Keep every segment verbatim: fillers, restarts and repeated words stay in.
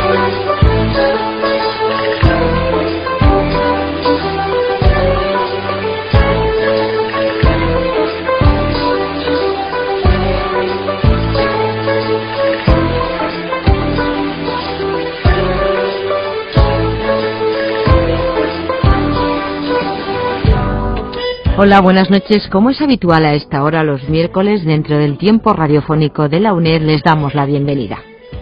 Hola, buenas noches. Como es habitual a esta hora los miércoles, dentro del tiempo radiofónico de la UNED, les damos la bienvenida.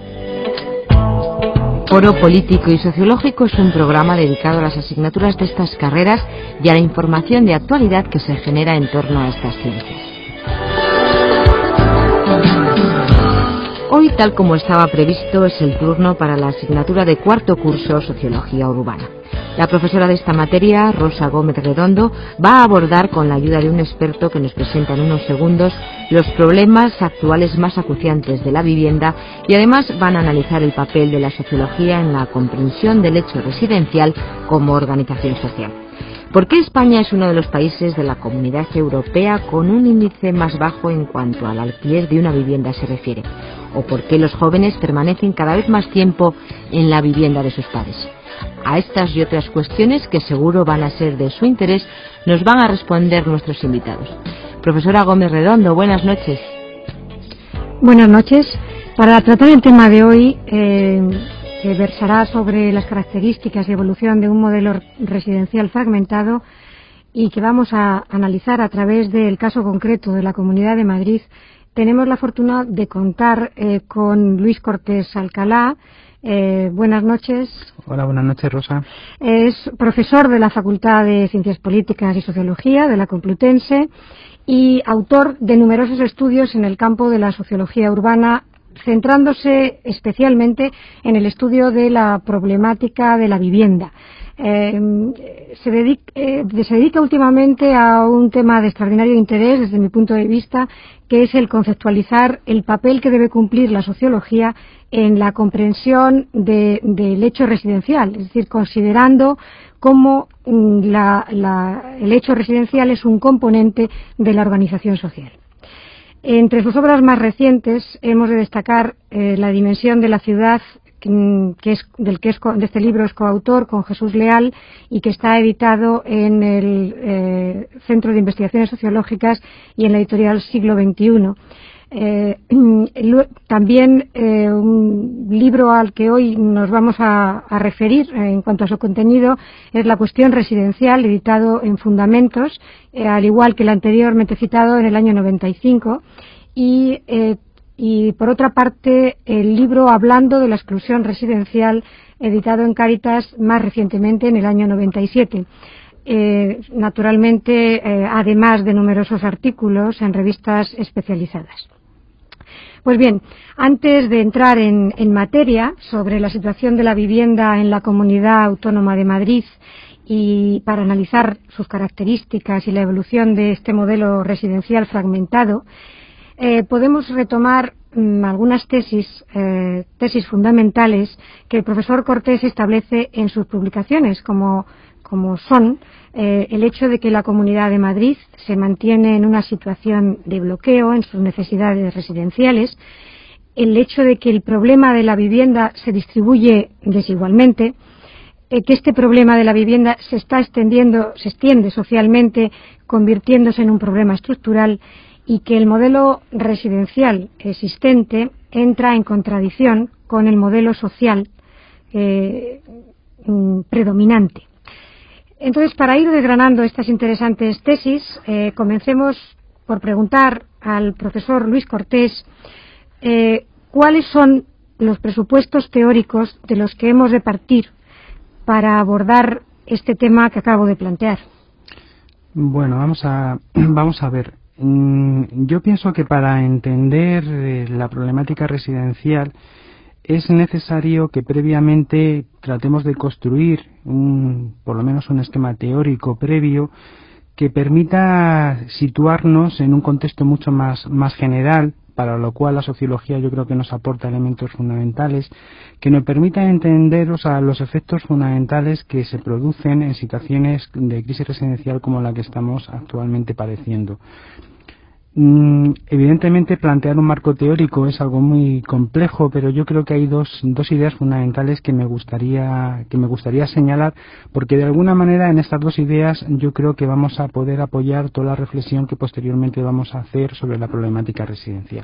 Foro Político y Sociológico es un programa dedicado a las asignaturas de estas carreras y a la información de actualidad que se genera en torno a estas ciencias. Hoy, tal como estaba previsto, es el turno para la asignatura de cuarto curso Sociología Urbana. La profesora de esta materia, Rosa Gómez Redondo, va a abordar con la ayuda de un experto que nos presenta en unos segundos los problemas actuales más acuciantes de la vivienda y además van a analizar el papel de la sociología en la comprensión del hecho residencial como organización social. ¿Por qué España es uno de los países de la Comunidad Europea con un índice más bajo en cuanto al alquiler de una vivienda se refiere? ¿O por qué los jóvenes permanecen cada vez más tiempo en la vivienda de sus padres? A estas y otras cuestiones, que seguro van a ser de su interés, nos van a responder nuestros invitados. Profesora Gómez Redondo, buenas noches. Buenas noches. Para tratar el tema de hoy, eh, que versará sobre las características y evolución de un modelo residencial fragmentado y que vamos a analizar a través del caso concreto de la Comunidad de Madrid, tenemos la fortuna de contar eh, con Luis Cortés Alcalá. Eh, buenas noches. Hola, buenas noches, Rosa. Es profesor de la Facultad de Ciencias Políticas y Sociología de la Complutense y autor de numerosos estudios en el campo de la sociología urbana, centrándose especialmente en el estudio de la problemática de la vivienda. Eh, se, dedica, eh, se dedica últimamente a un tema de extraordinario interés desde mi punto de vista, que es el conceptualizar el papel que debe cumplir la sociología en la comprensión de, del hecho residencial, es decir, considerando cómo la, la, el hecho residencial es un componente de la organización social. Entre sus obras más recientes hemos de destacar eh, La dimensión de la ciudad, que es, del que es, de este libro es coautor con Jesús Leal y que está editado en el eh, Centro de Investigaciones Sociológicas y en la editorial Siglo veintiuno. Eh, también eh, un libro al que hoy nos vamos a, a referir eh, en cuanto a su contenido es La cuestión residencial, editado en Fundamentos, eh, al igual que el anteriormente citado en el año noventa y cinco, y eh, y por otra parte el libro Hablando de la exclusión residencial, editado en Cáritas más recientemente en el año noventa y siete. Eh, naturalmente, eh, además de numerosos artículos en revistas especializadas. Pues bien, antes de entrar en, en materia sobre la situación de la vivienda en la Comunidad Autónoma de Madrid y para analizar sus características y la evolución de este modelo residencial fragmentado, Eh, podemos retomar mm, algunas tesis, eh, tesis fundamentales que el profesor Cortés establece en sus publicaciones, como, como son eh, el hecho de que la Comunidad de Madrid se mantiene en una situación de bloqueo en sus necesidades residenciales, el hecho de que el problema de la vivienda se distribuye desigualmente, eh, que este problema de la vivienda se está extendiendo, se extiende socialmente, convirtiéndose en un problema estructural, y que el modelo residencial existente entra en contradicción con el modelo social eh, predominante. Entonces, para ir desgranando estas interesantes tesis, eh, comencemos por preguntar al profesor Luis Cortés eh, cuáles son los presupuestos teóricos de los que hemos de partir para abordar este tema que acabo de plantear. Bueno, vamos a, vamos a ver. Yo pienso que para entender la problemática residencial es necesario que previamente tratemos de construir un, por lo menos un esquema teórico previo que permita situarnos en un contexto mucho más, más general, para lo cual la sociología yo creo que nos aporta elementos fundamentales, que nos permita entender, o sea, los efectos fundamentales que se producen en situaciones de crisis residencial como la que estamos actualmente padeciendo. Mm, evidentemente plantear un marco teórico es algo muy complejo, pero yo creo que hay dos, dos ideas fundamentales que me gustaría que me gustaría señalar, porque de alguna manera en estas dos ideas yo creo que vamos a poder apoyar toda la reflexión que posteriormente vamos a hacer sobre la problemática residencial.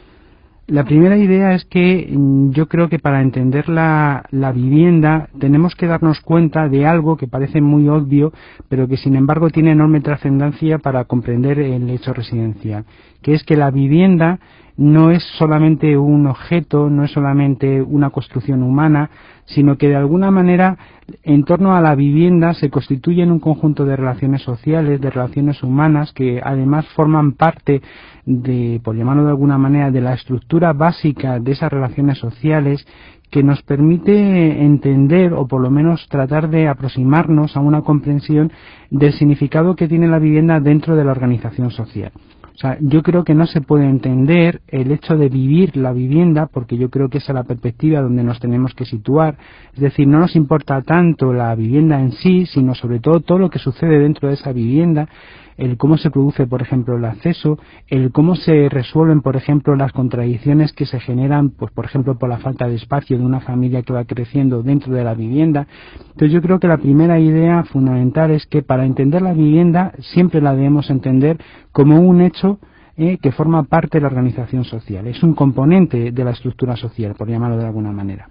La primera idea es que yo creo que para entender la, la vivienda tenemos que darnos cuenta de algo que parece muy obvio, pero que sin embargo tiene enorme trascendencia para comprender el hecho residencial, que es que la vivienda no es solamente un objeto, no es solamente una construcción humana, sino que de alguna manera en torno a la vivienda se constituyen un conjunto de relaciones sociales, de relaciones humanas, que además forman parte de, por llamarlo de alguna manera, de la estructura básica de esas relaciones sociales, que nos permite entender o por lo menos tratar de aproximarnos a una comprensión del significado que tiene la vivienda dentro de la organización social. O sea, yo creo que no se puede entender el hecho de vivir la vivienda, porque yo creo que esa es la perspectiva donde nos tenemos que situar. Es decir, no nos importa tanto la vivienda en sí, sino sobre todo todo lo que sucede dentro de esa vivienda, el cómo se produce, por ejemplo, el acceso, el cómo se resuelven, por ejemplo, las contradicciones que se generan, pues, por ejemplo, por la falta de espacio de una familia que va creciendo dentro de la vivienda. Entonces, yo creo que la primera idea fundamental es que para entender la vivienda siempre la debemos entender como un hecho eh, que forma parte de la organización social. Es un componente de la estructura social, por llamarlo de alguna manera.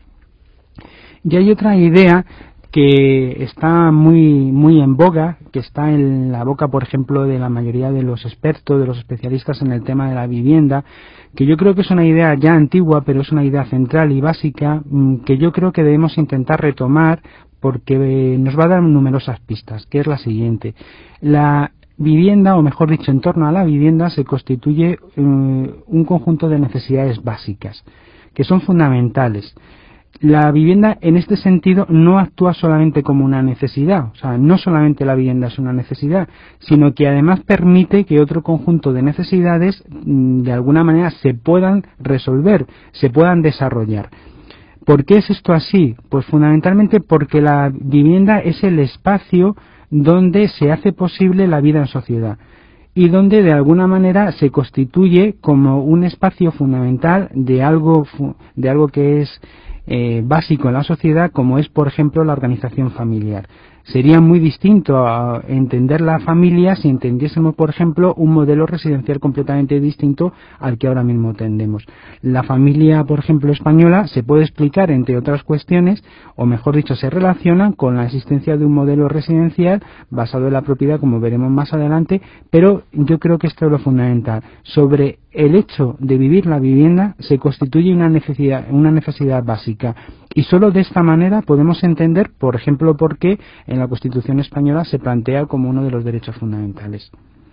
Y hay otra idea que está muy muy en boga, que está en la boca, por ejemplo, de la mayoría de los expertos, de los especialistas en el tema de la vivienda, que yo creo que es una idea ya antigua, pero es una idea central y básica, que yo creo que debemos intentar retomar, porque nos va a dar numerosas pistas, que es la siguiente. La vivienda, o mejor dicho, en torno a la vivienda, se constituye eh, un conjunto de necesidades básicas, que son fundamentales. La vivienda en este sentido no actúa solamente como una necesidad, o sea, no solamente la vivienda es una necesidad, sino que además permite que otro conjunto de necesidades de alguna manera se puedan resolver, se puedan desarrollar. ¿Por qué es esto así? Pues fundamentalmente porque la vivienda es el espacio donde se hace posible la vida en sociedad y donde de alguna manera se constituye como un espacio fundamental de algo, de algo que es Eh, básico en la sociedad, como es, por ejemplo, la organización familiar. Sería muy distinto a entender la familia si entendiésemos, por ejemplo, un modelo residencial completamente distinto al que ahora mismo tendemos. La familia, por ejemplo, española se puede explicar, entre otras cuestiones, o mejor dicho, se relaciona con la existencia de un modelo residencial basado en la propiedad, como veremos más adelante, pero yo creo que esto es lo fundamental. Sobre el hecho de vivir la vivienda se constituye una necesidad, una necesidad básica, y solo de esta manera podemos entender, por ejemplo, por qué en la Constitución española se plantea como uno de los derechos fundamentales.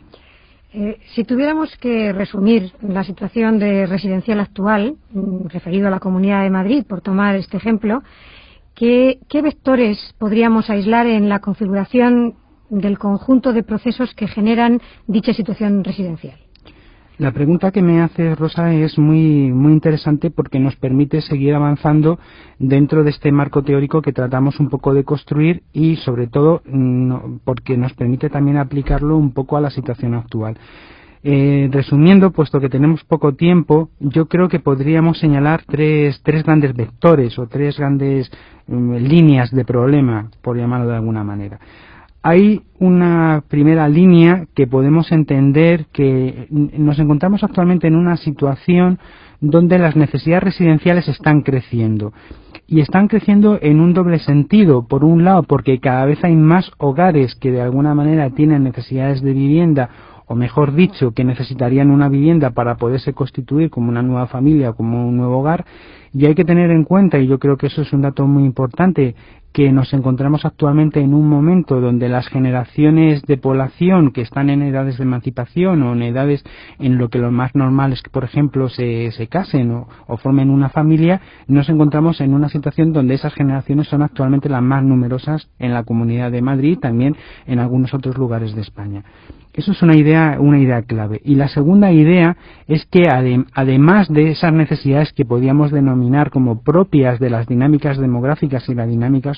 Eh, si tuviéramos que resumir la situación de residencial actual, referido a la Comunidad de Madrid, por tomar este ejemplo, ¿qué, qué vectores podríamos aislar en la configuración del conjunto de procesos que generan dicha situación residencial? La pregunta que me hace Rosa es muy muy interesante, porque nos permite seguir avanzando dentro de este marco teórico que tratamos un poco de construir, y sobre todo no, porque nos permite también aplicarlo un poco a la situación actual. Eh, resumiendo, puesto que tenemos poco tiempo, yo creo que podríamos señalar tres, tres grandes vectores o tres grandes um, líneas de problema, por llamarlo de alguna manera. Hay una primera línea que podemos entender que nos encontramos actualmente en una situación donde las necesidades residenciales están creciendo. Y están creciendo en un doble sentido. Por un lado, porque cada vez hay más hogares que de alguna manera tienen necesidades de vivienda, o mejor dicho, que necesitarían una vivienda para poderse constituir como una nueva familia, como un nuevo hogar. Y hay que tener en cuenta, y yo creo que eso es un dato muy importante, que nos encontramos actualmente en un momento donde las generaciones de población que están en edades de emancipación o en edades en lo que lo más normal es que, por ejemplo, se, se casen o, o formen una familia, nos encontramos en una situación donde esas generaciones son actualmente las más numerosas en la Comunidad de Madrid, también en algunos otros lugares de España. Eso es una idea, una idea clave. Y la segunda idea es que adem, además de esas necesidades que podríamos denominar como propias de las dinámicas demográficas y la dinámica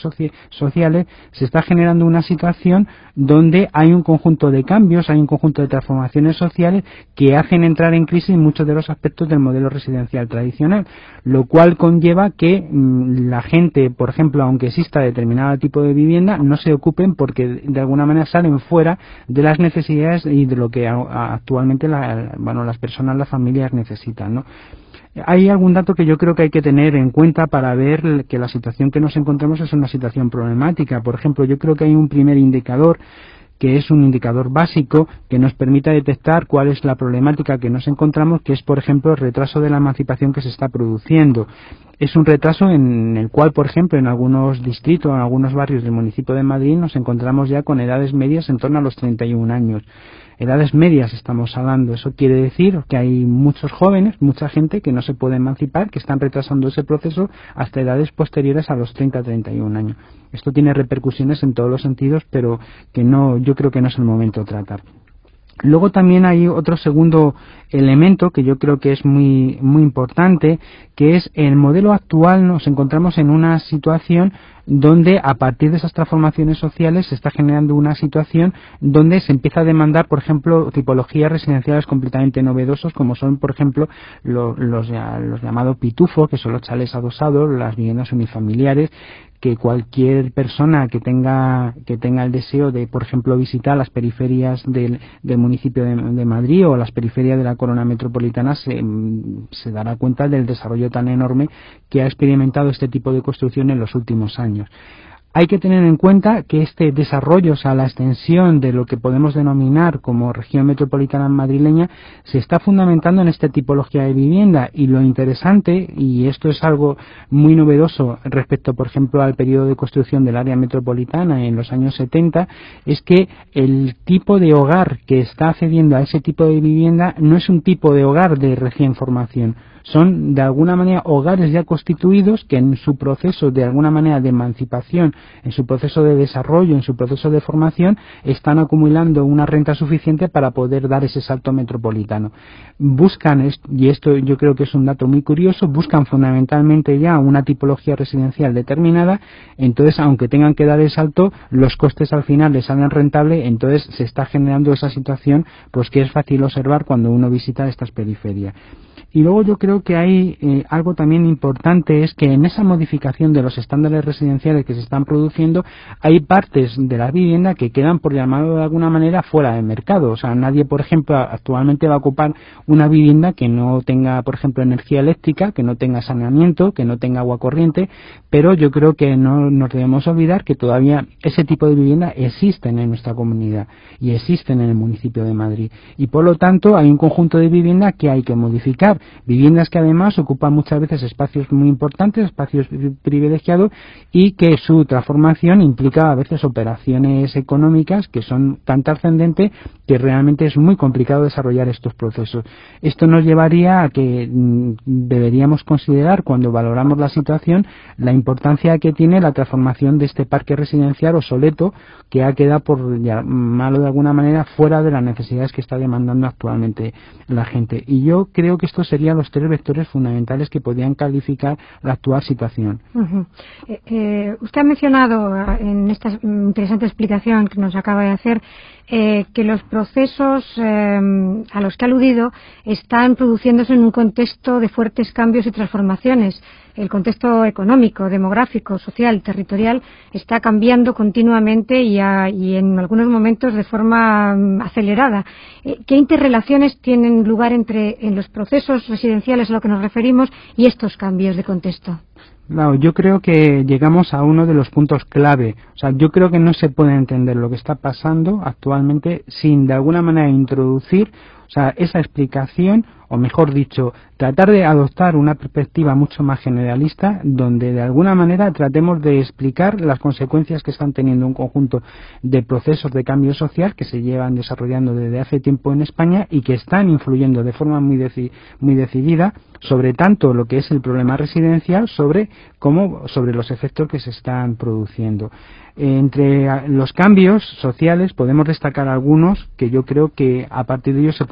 soci sociales, se está generando una situación donde hay un conjunto de cambios, hay un conjunto de transformaciones sociales que hacen entrar en crisis muchos de los aspectos del modelo residencial tradicional, lo cual conlleva que mmm, la gente, por ejemplo, aunque exista determinado tipo de vivienda, no se ocupen porque de alguna manera salen fuera de las necesidades y de lo que a, actualmente la, bueno, las personas, las familias necesitan, ¿no? Hay algún dato que yo creo que hay que tener en cuenta para ver que la situación que nos encontramos es una situación problemática. Por ejemplo, yo creo que hay un primer indicador que es un indicador básico que nos permita detectar cuál es la problemática que nos encontramos, que es, por ejemplo, el retraso de la emancipación que se está produciendo. Es un retraso en el cual, por ejemplo, en algunos distritos, en algunos barrios del municipio de Madrid, nos encontramos ya con edades medias en torno a los treinta y un años. Edades medias estamos hablando. Eso quiere decir que hay muchos jóvenes, mucha gente que no se puede emancipar, que están retrasando ese proceso hasta edades posteriores a los treinta a treinta y un años. Esto tiene repercusiones en todos los sentidos, pero que no, yo creo que no es el momento de tratar. Luego también hay otro segundo elemento que yo creo que es muy muy importante, que es el modelo actual. Nos encontramos en una situación donde a partir de esas transformaciones sociales se está generando una situación donde se empieza a demandar, por ejemplo, tipologías residenciales completamente novedosos, como son, por ejemplo, los, los, los llamados pitufos, que son los chalés adosados, las viviendas unifamiliares, que cualquier persona que tenga que tenga el deseo de, por ejemplo, visitar las periferias del, del municipio de, de Madrid o las periferias de la corona metropolitana se, se dará cuenta del desarrollo tan enorme que ha experimentado este tipo de construcción en los últimos años. Hay que tener en cuenta que este desarrollo, o sea, la extensión de lo que podemos denominar como región metropolitana madrileña, se está fundamentando en esta tipología de vivienda. Y lo interesante, y esto es algo muy novedoso respecto, por ejemplo, al periodo de construcción del área metropolitana en los años setenta, es que el tipo de hogar que está accediendo a ese tipo de vivienda no es un tipo de hogar de recién formación. Son, de alguna manera, hogares ya constituidos que en su proceso, de alguna manera, de emancipación, en su proceso de desarrollo, en su proceso de formación, están acumulando una renta suficiente para poder dar ese salto metropolitano. Buscan, y esto yo creo que es un dato muy curioso, buscan fundamentalmente ya una tipología residencial determinada. Entonces, aunque tengan que dar el salto, los costes al final les salen rentables. Entonces se está generando esa situación, pues que es fácil observar cuando uno visita estas periferias. Y luego yo creo que hay eh, algo también importante, es que en esa modificación de los estándares residenciales que se están produciendo, hay partes de la vivienda que quedan, por llamarlo de alguna manera, fuera del mercado. O sea, nadie, por ejemplo, actualmente va a ocupar una vivienda que no tenga, por ejemplo, energía eléctrica, que no tenga saneamiento, que no tenga agua corriente, pero yo creo que no nos debemos olvidar que todavía ese tipo de vivienda existen en nuestra comunidad y existen en el municipio de Madrid. Y por lo tanto hay un conjunto de vivienda que hay que modificar. Viviendas que además ocupan muchas veces espacios muy importantes, espacios privilegiados, y que su transformación implica a veces operaciones económicas que son tan trascendentes que realmente es muy complicado desarrollar estos procesos. Esto nos llevaría a que mm, deberíamos considerar, cuando valoramos la situación, la importancia que tiene la transformación de este parque residencial obsoleto que ha quedado, por llamarlo de alguna manera, fuera de las necesidades que está demandando actualmente la gente. Y yo creo que estos serían los tres vectores fundamentales que podrían calificar la actual situación. Uh-huh. eh, eh, usted ha mencionado en esta interesante explicación que nos acaba de hacer eh, que los procesos eh, a los que ha aludido están produciéndose en un contexto de fuertes cambios y transformaciones. El contexto económico, demográfico, social, territorial está cambiando continuamente y, a, y en algunos momentos de forma um, acelerada. Eh, ¿Qué interrelaciones tienen lugar entre en los procesos residenciales a lo que nos referimos y estos cambios de contexto? Claro, yo creo que llegamos a uno de los puntos clave. O sea, yo creo que no se puede entender lo que está pasando actualmente sin de alguna manera introducir, o sea, esa explicación, o mejor dicho, tratar de adoptar una perspectiva mucho más generalista, donde de alguna manera tratemos de explicar las consecuencias que están teniendo un conjunto de procesos de cambio social que se llevan desarrollando desde hace tiempo en España y que están influyendo de forma muy, deci- muy decidida sobre tanto lo que es el problema residencial, sobre cómo, sobre los efectos que se están produciendo. Entre los cambios sociales podemos destacar algunos que yo creo que a partir de ellos se puede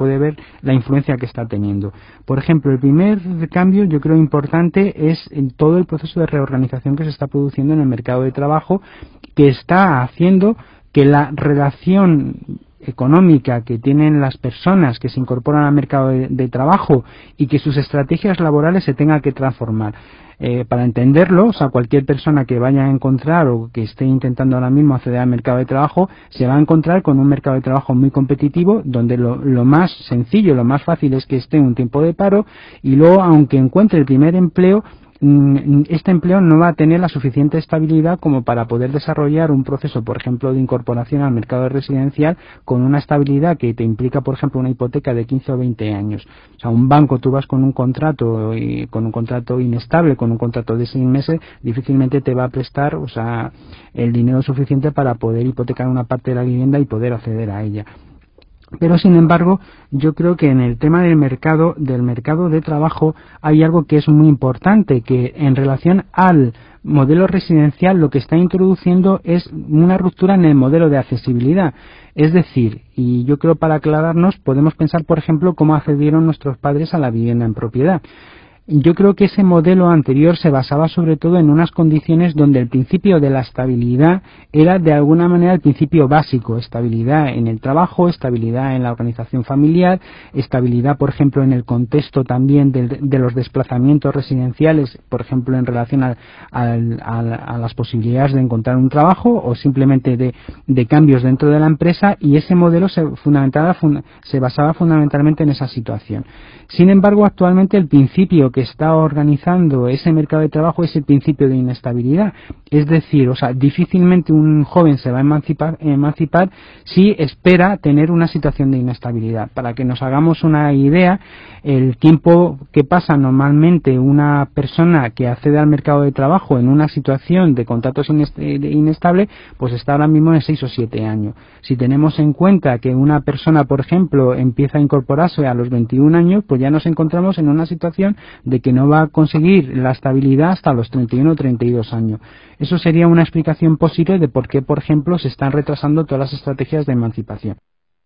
puede ver la influencia que está teniendo. Por ejemplo, el primer cambio yo creo importante es en todo el proceso de reorganización que se está produciendo en el mercado de trabajo, que está haciendo que la relación económica que tienen las personas que se incorporan al mercado de, de trabajo y que sus estrategias laborales se tengan que transformar. Eh, para entenderlo, o sea, cualquier persona que vaya a encontrar o que esté intentando ahora mismo acceder al mercado de trabajo se va a encontrar con un mercado de trabajo muy competitivo, donde lo, lo más sencillo, lo más fácil es que esté en un tiempo de paro, y luego, aunque encuentre el primer empleo, este empleo no va a tener la suficiente estabilidad como para poder desarrollar un proceso, por ejemplo, de incorporación al mercado residencial con una estabilidad que te implica, por ejemplo, una hipoteca de quince o veinte años. O sea, un banco, tú vas con un contrato y con un contrato inestable, con un contrato de seis meses, difícilmente te va a prestar, o sea, el dinero suficiente para poder hipotecar una parte de la vivienda y poder acceder a ella. Pero, sin embargo, yo creo que en el tema del mercado, del mercado de trabajo, hay algo que es muy importante, que en relación al modelo residencial lo que está introduciendo es una ruptura en el modelo de accesibilidad. Es decir, y yo creo, para aclararnos, podemos pensar, por ejemplo, cómo accedieron nuestros padres a la vivienda en propiedad. Yo creo que ese modelo anterior se basaba sobre todo en unas condiciones donde el principio de la estabilidad era de alguna manera el principio básico: estabilidad en el trabajo, estabilidad en la organización familiar, estabilidad, por ejemplo, en el contexto también de, de los desplazamientos residenciales, por ejemplo, en relación a, a, a, a las posibilidades de encontrar un trabajo o simplemente de, de cambios dentro de la empresa, y ese modelo se, fundamentaba, fun, se basaba fundamentalmente en esa situación. Sin embargo, actualmente el principio que está organizando ese mercado de trabajo es el principio de inestabilidad. Es decir, o sea, difícilmente un joven se va a emancipar, emancipar si espera tener una situación de inestabilidad. Para que nos hagamos una idea, el tiempo que pasa normalmente una persona que accede al mercado de trabajo en una situación de contratos inestable, pues está ahora mismo en seis o siete años. Si tenemos en cuenta que una persona, por ejemplo, empieza a incorporarse a los veintiún años, pues ya nos encontramos en una situación de que no va a conseguir la estabilidad hasta los treinta y uno o treinta y dos años. Eso sería una explicación posible de por qué, por ejemplo, se están retrasando todas las estrategias de emancipación.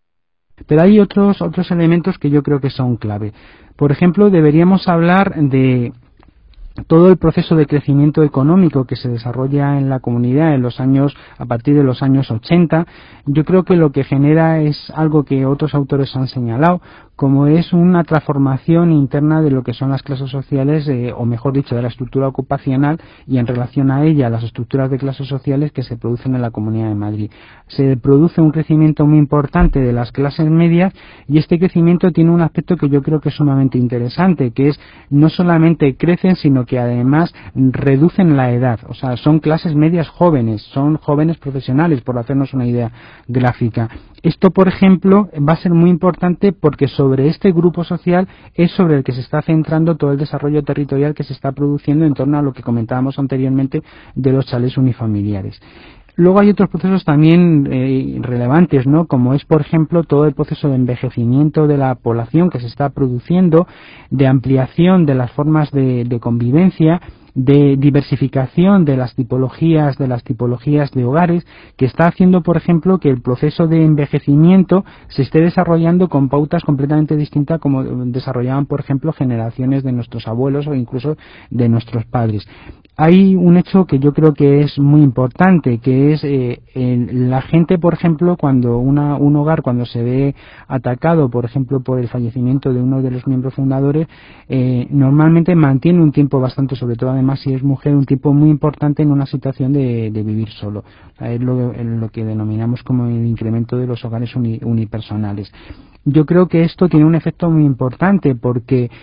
Pero hay otros, otros elementos que yo creo que son clave. Por ejemplo, deberíamos hablar de todo el proceso de crecimiento económico que se desarrolla en la comunidad en los años, a partir de los años ochenta. Yo creo que lo que genera es algo que otros autores han señalado, como es una transformación interna de lo que son las clases sociales, eh, o mejor dicho, de la estructura ocupacional, y en relación a ella las estructuras de clases sociales que se producen en la Comunidad de Madrid. Se produce un crecimiento muy importante de las clases medias, y este crecimiento tiene un aspecto que yo creo que es sumamente interesante, que es no solamente crecen, sino que además reducen la edad. O sea, son clases medias jóvenes, son jóvenes profesionales, por hacernos una idea gráfica. Esto, por ejemplo, va a ser muy importante porque sobre este grupo social es sobre el que se está centrando todo el desarrollo territorial que se está produciendo en torno a lo que comentábamos anteriormente de los chalés unifamiliares. Luego hay otros procesos también eh, relevantes, ¿no? Como es, por ejemplo, todo el proceso de envejecimiento de la población que se está produciendo, de ampliación de las formas de, de convivencia, de diversificación de las tipologías de las tipologías de hogares, que está haciendo, por ejemplo, que el proceso de envejecimiento se esté desarrollando con pautas completamente distintas como desarrollaban, por ejemplo, generaciones de nuestros abuelos o incluso de nuestros padres. Hay un hecho que yo creo que es muy importante, que es eh, en la gente, por ejemplo, cuando una, un hogar, cuando se ve atacado, por ejemplo, por el fallecimiento de uno de los miembros fundadores, eh, normalmente mantiene un tiempo bastante, sobre todo además si es mujer, un tiempo muy importante en una situación de, de vivir solo. O sea, es lo, lo que denominamos como el incremento de los hogares uni, unipersonales. Yo creo que esto tiene un efecto muy importante porque eh,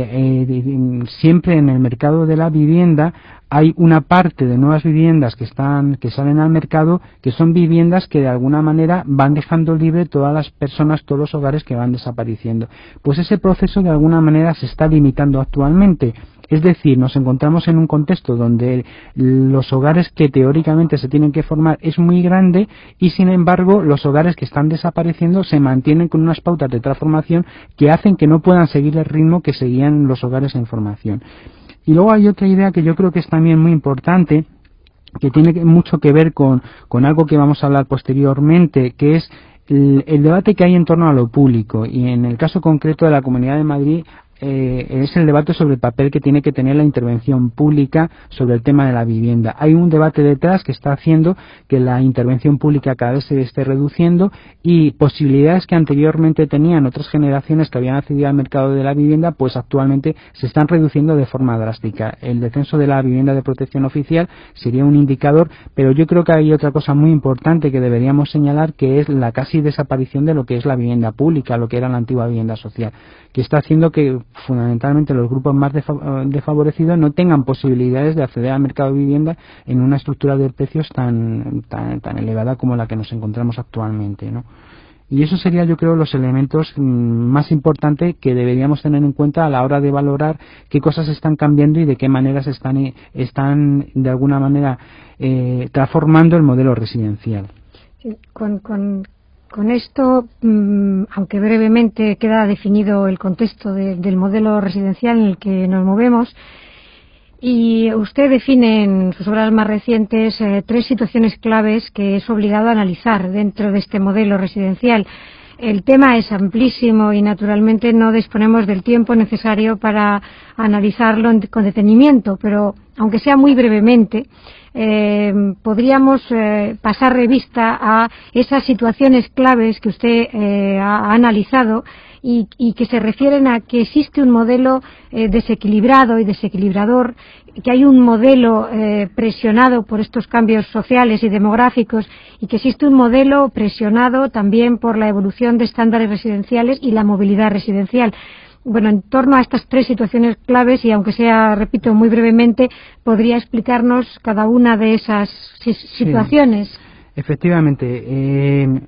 eh, siempre en el mercado de la vivienda hay una parte de nuevas viviendas que están que salen al mercado que son viviendas que de alguna manera van dejando libre todas las personas, todos los hogares que van desapareciendo. Pues ese proceso de alguna manera se está limitando actualmente. Es decir, nos encontramos en un contexto donde los hogares que teóricamente se tienen que formar es muy grande y, sin embargo, los hogares que están desapareciendo se mantienen con unas pautas de transformación que hacen que no puedan seguir el ritmo que seguían los hogares en formación. Y luego hay otra idea que yo creo que es también muy importante, que tiene mucho que ver con, con algo que vamos a hablar posteriormente, que es el, el debate que hay en torno a lo público, y en el caso concreto de la Comunidad de Madrid, Eh, es el debate sobre el papel que tiene que tener la intervención pública sobre el tema de la vivienda. Hay un debate detrás que está haciendo que la intervención pública cada vez se esté reduciendo, y posibilidades que anteriormente tenían otras generaciones que habían accedido al mercado de la vivienda, pues actualmente se están reduciendo de forma drástica. El descenso de la vivienda de protección oficial sería un indicador, pero yo creo que hay otra cosa muy importante que deberíamos señalar, que es la casi desaparición de lo que es la vivienda pública, lo que era la antigua vivienda social, que está haciendo que fundamentalmente los grupos más desfavorecidos no tengan posibilidades de acceder al mercado de vivienda en una estructura de precios tan tan, tan elevada como la que nos encontramos actualmente, ¿no? Y eso sería, yo creo, los elementos mmm, más importantes que deberíamos tener en cuenta a la hora de valorar qué cosas están cambiando y de qué maneras están están de alguna manera eh, transformando el modelo residencial. Sí, con, con Con esto, mmm, aunque brevemente queda definido el contexto de, del modelo residencial en el que nos movemos, y usted define en sus obras más recientes eh, tres situaciones claves que es obligado a analizar dentro de este modelo residencial. El tema es amplísimo y naturalmente no disponemos del tiempo necesario para analizarlo con detenimiento, pero aunque sea muy brevemente, eh, podríamos eh, pasar revista a esas situaciones claves que usted eh, ha, ha analizado y, y que se refieren a que existe un modelo eh, desequilibrado y desequilibrador, que hay un modelo eh, presionado por estos cambios sociales y demográficos, y que existe un modelo presionado también por la evolución de estándares residenciales y la movilidad residencial. Bueno, en torno a estas tres situaciones claves, y aunque sea, repito, muy brevemente, ¿podría explicarnos cada una de esas situaciones? Sí, efectivamente. Eh,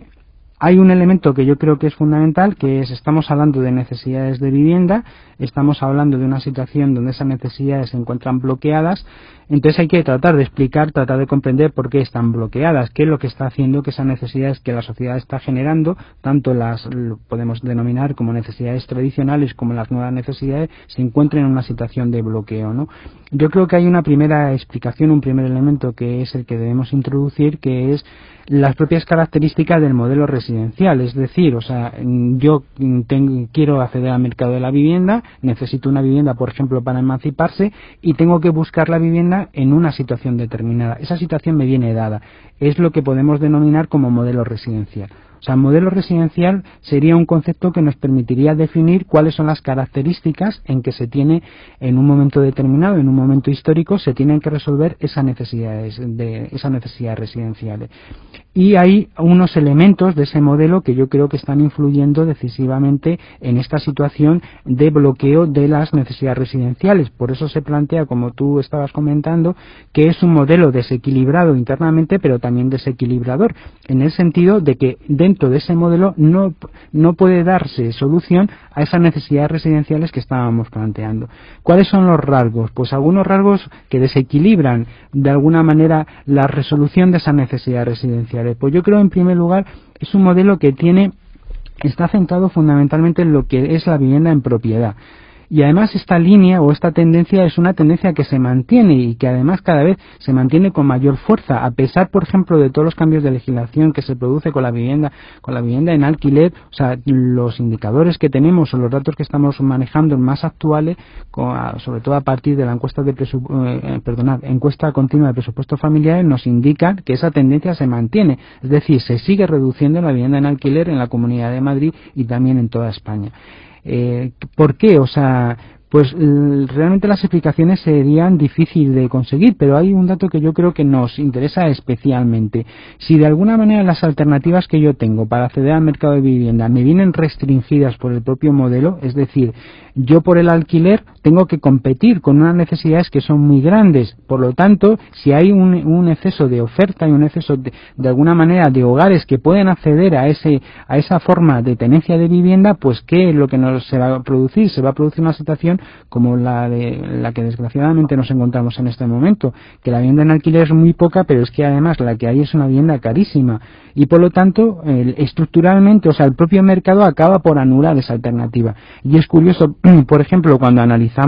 hay un elemento que yo creo que es fundamental, que es, estamos hablando de necesidades de vivienda, estamos hablando de una situación donde esas necesidades se encuentran bloqueadas. Entonces hay que tratar de explicar, tratar de comprender por qué están bloqueadas, qué es lo que está haciendo que esas necesidades que la sociedad está generando, tanto las lo podemos denominar como necesidades tradicionales como las nuevas necesidades, se encuentren en una situación de bloqueo, ¿no? Yo creo que hay una primera explicación, un primer elemento que es el que debemos introducir, que es las propias características del modelo residencial. Es decir, o sea, yo tengo, quiero acceder al mercado de la vivienda, necesito una vivienda, por ejemplo, para emanciparse, y tengo que buscar la vivienda en una situación determinada. Esa situación me viene dada. Es lo que podemos denominar como modelo residencial. O sea, modelo residencial sería un concepto que nos permitiría definir cuáles son las características en que se tiene, en un momento determinado, en un momento histórico, se tienen que resolver esas necesidades de esas necesidades residenciales. Y hay unos elementos de ese modelo que yo creo que están influyendo decisivamente en esta situación de bloqueo de las necesidades residenciales. Por eso se plantea, como tú estabas comentando, que es un modelo desequilibrado internamente, pero también desequilibrador, en el sentido de que de dentro de ese modelo no, no puede darse solución a esas necesidades residenciales que estábamos planteando. ¿Cuáles son los rasgos? Pues algunos rasgos que desequilibran de alguna manera la resolución de esas necesidades residenciales. Pues yo creo, en primer lugar, es un modelo que tiene, está centrado fundamentalmente en lo que es la vivienda en propiedad. Y además esta línea o esta tendencia es una tendencia que se mantiene y que además cada vez se mantiene con mayor fuerza, a pesar, por ejemplo, de todos los cambios de legislación que se produce con la vivienda, con la vivienda en alquiler. O sea, los indicadores que tenemos o los datos que estamos manejando más actuales, con, sobre todo a partir de la encuesta de presu, eh, perdonad, encuesta continua de presupuestos familiares, nos indican que esa tendencia se mantiene. Es decir, se sigue reduciendo la vivienda en alquiler en la Comunidad de Madrid y también en toda España. Eh, ¿Por qué? O sea, pues realmente las explicaciones serían difíciles de conseguir, pero hay un dato que yo creo que nos interesa especialmente. Si de alguna manera las alternativas que yo tengo para acceder al mercado de vivienda me vienen restringidas por el propio modelo, es decir, yo por el alquiler tengo que competir con unas necesidades que son muy grandes. Por lo tanto, si hay un, un exceso de oferta y un exceso de, de alguna manera de hogares que pueden acceder a ese a esa forma de tenencia de vivienda, pues ¿qué es lo que nos se va a producir? Se va a producir una situación como la de la que desgraciadamente nos encontramos en este momento, que la vivienda en alquiler es muy poca, pero es que además la que hay es una vivienda carísima y por lo tanto el, estructuralmente, o sea, el propio mercado acaba por anular esa alternativa. Y es curioso, por ejemplo, cuando analizamos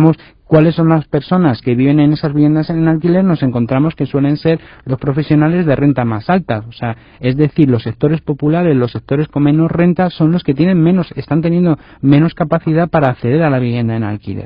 ¿Cuáles son las personas que viven en esas viviendas en alquiler? Nos encontramos que suelen ser los profesionales de renta más alta, o sea, es decir, los sectores populares, los sectores con menos renta son los que tienen menos, están teniendo menos capacidad para acceder a la vivienda en alquiler.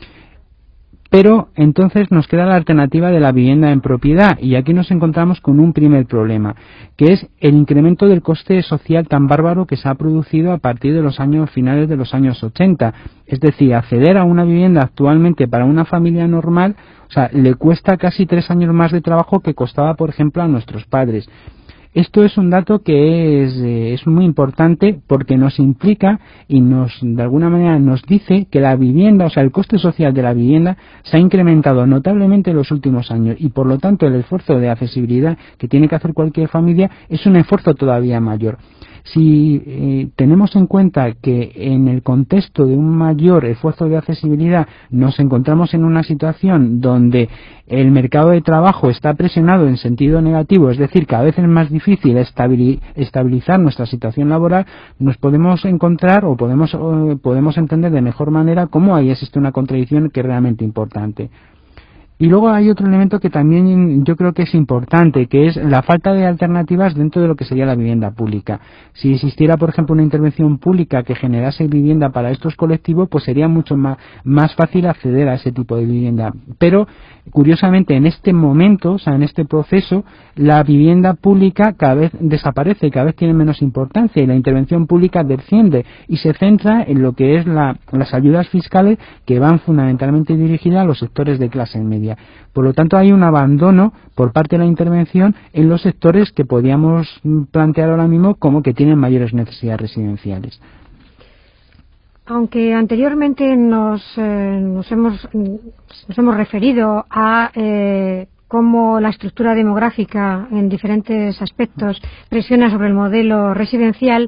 Pero entonces nos queda la alternativa de la vivienda en propiedad, y aquí nos encontramos con un primer problema, que es el incremento del coste social tan bárbaro que se ha producido a partir de los años finales de los años ochenta. Es decir, acceder a una vivienda actualmente para una familia normal, o sea, le cuesta casi tres años más de trabajo que costaba, por ejemplo, a nuestros padres. Esto es un dato que es, eh, es muy importante porque nos implica y nos, de alguna manera, nos dice que la vivienda, o sea, el coste social de la vivienda se ha incrementado notablemente en los últimos años y, por lo tanto, el esfuerzo de accesibilidad que tiene que hacer cualquier familia es un esfuerzo todavía mayor. Si eh, tenemos en cuenta que en el contexto de un mayor esfuerzo de accesibilidad nos encontramos en una situación donde el mercado de trabajo está presionado en sentido negativo, es decir, cada vez es más difícil estabilizar nuestra situación laboral, nos podemos encontrar o podemos, o podemos entender de mejor manera cómo ahí existe una contradicción que es realmente importante. Y luego hay otro elemento que también yo creo que es importante, que es la falta de alternativas dentro de lo que sería la vivienda pública. Si existiera, por ejemplo, una intervención pública que generase vivienda para estos colectivos, pues sería mucho más, más fácil acceder a ese tipo de vivienda. Pero, curiosamente, en este momento, o sea, en este proceso, la vivienda pública cada vez desaparece, cada vez tiene menos importancia y la intervención pública desciende y se centra en lo que es la, las ayudas fiscales que van fundamentalmente dirigidas a los sectores de clase media. Por lo tanto, hay un abandono por parte de la intervención en los sectores que podríamos plantear ahora mismo como que tienen mayores necesidades residenciales. Aunque anteriormente nos, eh, nos, hemos, nos hemos referido a eh, cómo la estructura demográfica en diferentes aspectos presiona sobre el modelo residencial,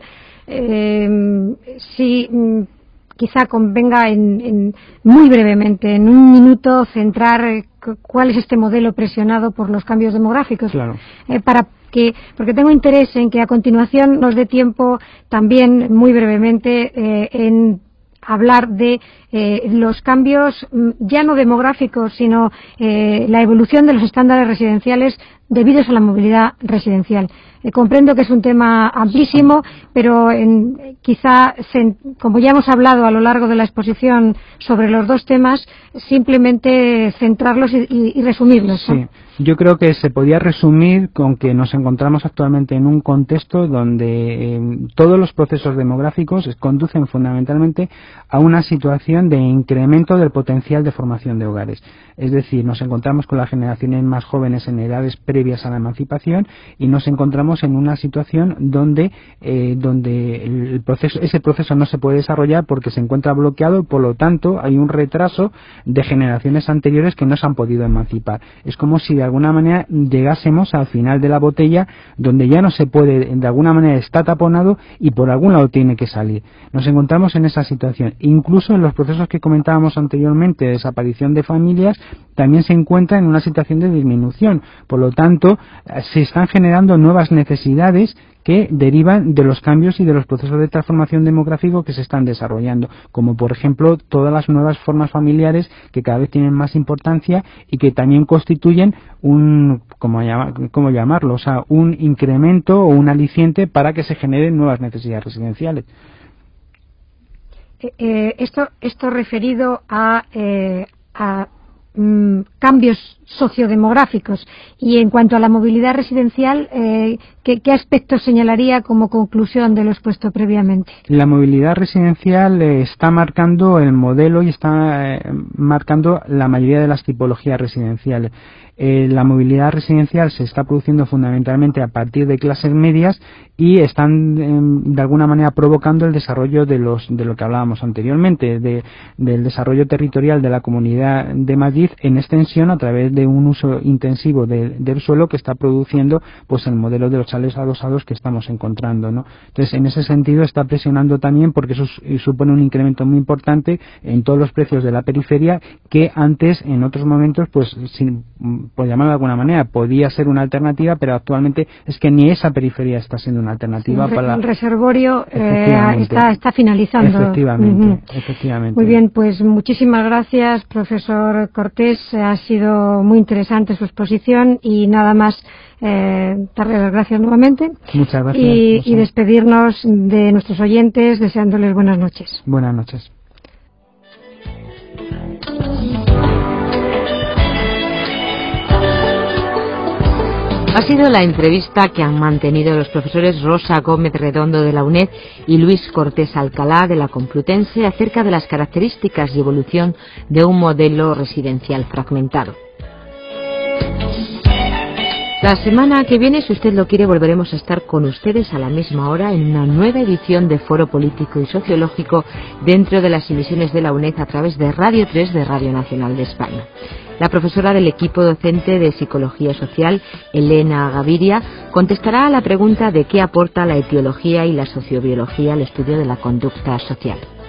eh, sí quizá convenga en, en, muy brevemente, en un minuto, centrar eh, cuál es este modelo presionado por los cambios demográficos. Claro. Eh, para que, porque tengo interés en que a continuación nos dé tiempo también, muy brevemente, eh, en hablar de eh, los cambios ya no demográficos, sino eh, la evolución de los estándares residenciales debidos a la movilidad residencial. Eh, comprendo que es un tema amplísimo, pero en, quizá, se, como ya hemos hablado a lo largo de la exposición sobre los dos temas, simplemente centrarlos y, y, y resumirlos, ¿no? Sí. Yo creo que se podía resumir con que nos encontramos actualmente en un contexto donde eh, todos los procesos demográficos conducen fundamentalmente a una situación de incremento del potencial de formación de hogares. Es decir, nos encontramos con las generaciones más jóvenes en edades previas a la emancipación y nos encontramos en una situación donde, eh, donde el proceso, ese proceso no se puede desarrollar porque se encuentra bloqueado, por lo tanto hay un retraso de generaciones anteriores que no se han podido emancipar. Es como si de alguna manera llegásemos al final de la botella donde ya no se puede, de alguna manera está taponado y por algún lado tiene que salir. Nos encontramos en esa situación. Incluso en los procesos que comentábamos anteriormente de desaparición de familias también se encuentra en una situación de disminución. Por lo tanto, se están generando nuevas necesidades que derivan de los cambios y de los procesos de transformación demográfico que se están desarrollando, como por ejemplo todas las nuevas formas familiares que cada vez tienen más importancia y que también constituyen un, ¿cómo, llama, cómo llamarlo? O sea, un incremento o un aliciente para que se generen nuevas necesidades residenciales. Eh, esto, esto referido a, eh, a mm, cambios sociodemográficos, y en cuanto a la movilidad residencial, eh, ¿qué, ¿qué aspectos señalaría como conclusión de lo expuesto previamente? La movilidad residencial eh, está marcando el modelo y está eh, marcando la mayoría de las tipologías residenciales. Eh, la movilidad residencial se está produciendo fundamentalmente a partir de clases medias y están eh, de alguna manera provocando el desarrollo de los de lo que hablábamos anteriormente, de, del desarrollo territorial de la Comunidad de Madrid en extensión a través de un uso intensivo de, del suelo que está produciendo pues el modelo de los chales adosados que estamos encontrando, ¿no? Entonces, en ese sentido está presionando también, porque eso supone un incremento muy importante en todos los precios de la periferia, que antes, en otros momentos, pues sin, por llamarlo de alguna manera, podía ser una alternativa, pero actualmente es que ni esa periferia está siendo una alternativa. Sí, para el reservorio eh, está, está finalizando. Efectivamente, uh-huh. efectivamente. Muy bien, pues muchísimas gracias, profesor Cortés. Ha sido muy interesante su exposición y nada más eh, darle las gracias nuevamente. Muchas gracias. Y, y despedirnos de nuestros oyentes deseándoles buenas noches. Buenas noches. Ha sido la entrevista que han mantenido los profesores Rosa Gómez Redondo de la UNED y Luis Cortés Alcalá de la Complutense acerca de las características y evolución de un modelo residencial fragmentado. La semana que viene, si usted lo quiere, volveremos a estar con ustedes a la misma hora en una nueva edición de Foro Político y Sociológico dentro de las emisiones de la UNED a través de Radio tres de Radio Nacional de España. La profesora del equipo docente de Psicología Social, Elena Gaviria, contestará a la pregunta de qué aporta la etiología y la sociobiología al estudio de la conducta social.